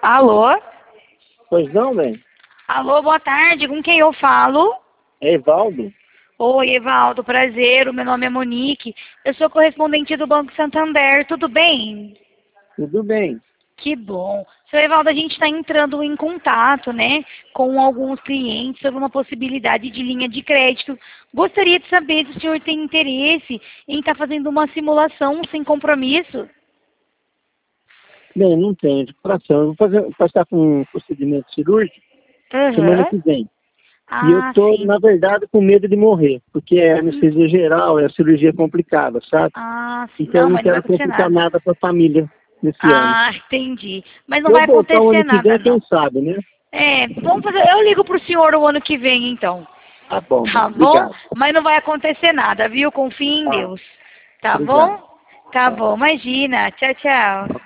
Alô? Pois não, velho? Alô, boa tarde. Com quem eu falo? É Evaldo? Oi, Evaldo, prazer. O meu nome é Monique. Eu sou correspondente do Banco Santander. Tudo bem? Tudo bem. Que bom. Seu Evaldo, a gente está entrando em contato, né, com alguns clientes sobre uma possibilidade de linha de crédito. Gostaria de saber se o senhor tem interesse em estar fazendo uma simulação sem compromisso. Bem, não tenho de coração. Eu vou passar com um procedimento cirúrgico semana Aham. que vem. E eu Ah, tô, sim. na verdade, com medo de morrer, porque é anestesia geral, é cirurgia complicada, sabe? Ah, sim. Então Não, eu não mas não vai quero acontecer complicar nada. nada para a família nesse ano. Ah, entendi. Mas não Se eu vai voltar o acontecer ano que nada, vem, quem não. sabe, né? É, vamos fazer. Eu ligo pro senhor o ano que vem, então. Tá bom, Tá mano. bom? Obrigado. Mas não vai acontecer nada, viu? Confie em Tá. Deus. Tá Obrigado. bom? Tá bom, imagina. Tchau, tchau.